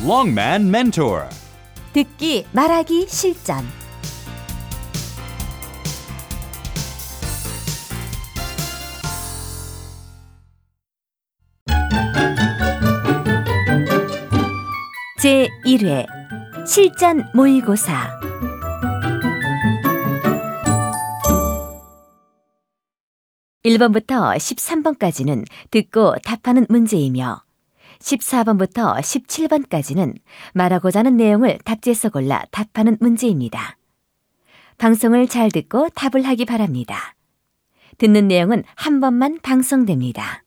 Longman Mentor. 듣기, 말하기 실전. 제1회 실전 모의고사. (1번부터) (13번까지는) 듣고 답하는 문제이며 14번부터 17번까지는 말하고자 하는 내용을 답지에서 골라 답하는 문제입니다. 방송을 잘 듣고 답을 하기 바랍니다. 듣는 내용은 한 번만 방송됩니다.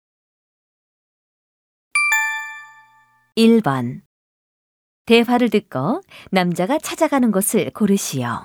1번. 대화를 듣고 남자가 찾아가는 곳을 고르시오.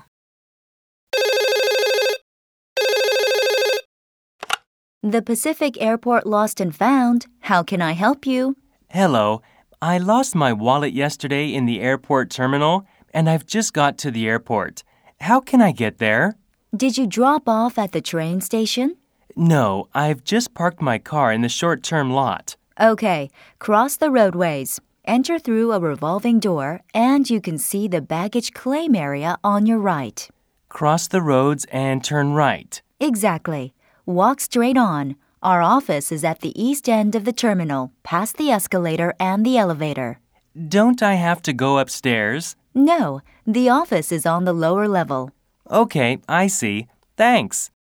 The Pacific Airport lost and found. How can I help you? Hello. I lost my wallet yesterday in the airport terminal, and I've just got to the airport. How can I get there? Did you drop off at the train station? No, I've just parked my car in the short-term lot. Okay, cross the roadways. Enter through a revolving door, and you can see the baggage claim area on your right. Cross the roads and turn right. Exactly. Walk straight on. Our office is at the east end of the terminal, past the escalator and the elevator. Don't I have to go upstairs? No, the office is on the lower level. Okay, I see. Thanks.